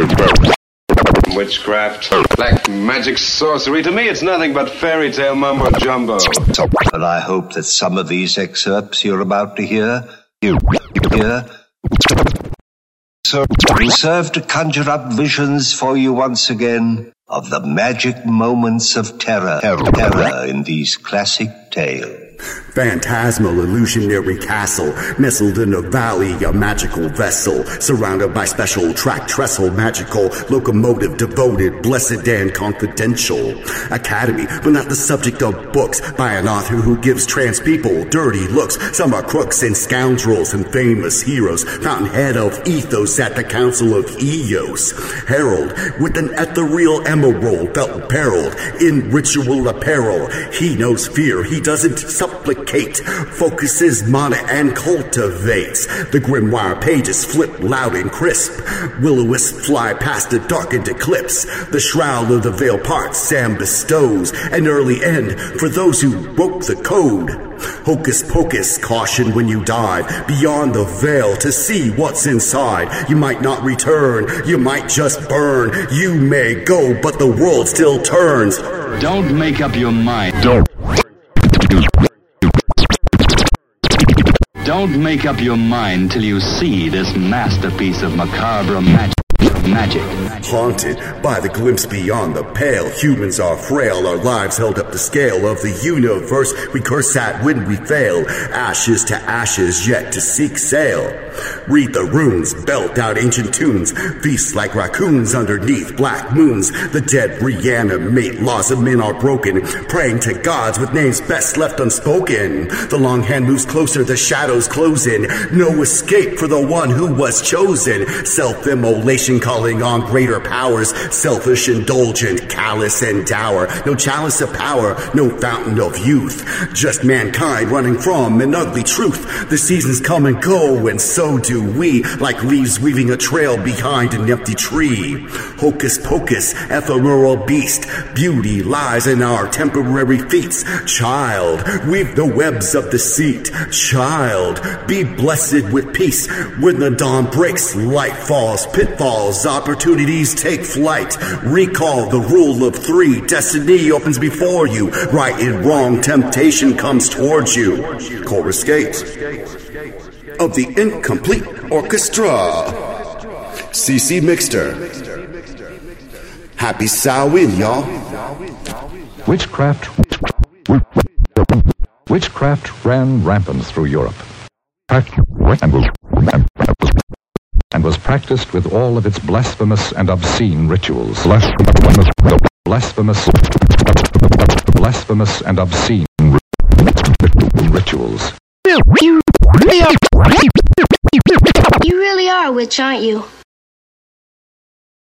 Witchcraft, black magic, sorcery. To me, it's nothing but fairy tale mumbo jumbo. But I hope that some of these excerpts you're about to hear, serve to conjure up visions for you once again of the magic moments of terror in these classic tales. Phantasmal illusionary castle, nestled in a valley, a magical vessel, surrounded by special track trestle, magical locomotive, devoted, blessed and confidential. Academy, but not the subject of books, by an author who gives trans people dirty looks. Some are crooks and scoundrels and famous heroes, fountainhead of ethos at the council of Eos. Herald, with an ethereal emerald, felt perilled in ritual apparel. He knows fear, he doesn't supplicate, focuses mana and cultivates. The grimoire pages flip loud and crisp. Will-o-wisps fly past the darkened eclipse. The shroud of the veil parts and bestows an early end for those who broke the code. Hocus pocus, caution when you dive beyond the veil to see what's inside. You might not return, you might just burn. You may go, but the world still turns. Don't make up your mind. Don't make up your mind till you see this masterpiece of macabre magic. Haunted by the glimpse beyond the pale, humans are frail, our lives held up the scale of the universe. We curse at when we fail, ashes to ashes, yet to seek sail. Read the runes, belt out ancient tunes, feast like raccoons underneath black moons. The dead reanimate, laws of men are broken, praying to gods with names best left unspoken. The long hand moves closer, the shadows close in, no escape for the one who was chosen. Self-immolation calling on greater powers, selfish, indulgent, callous, and dour. No chalice of power, no fountain of youth, just mankind running from an ugly truth. The seasons come and go, and so do we, like leaves weaving a trail behind an empty tree. Hocus pocus, ephemeral beast, beauty lies in our temporary feats. Child, weave the webs of deceit. Child, be blessed with peace. When the dawn breaks, light falls, pitfalls, opportunities take flight. Recall the rule of three. Destiny opens before you. Right and wrong, temptation comes towards you. Chorus Gate of the Incomplete Orchestra. CC Mixter. Happy Samhain, y'all. Witchcraft ran rampant through Europe and was practiced with all of its blasphemous and obscene rituals. Blasphemous and obscene rituals. You really are a witch, aren't you?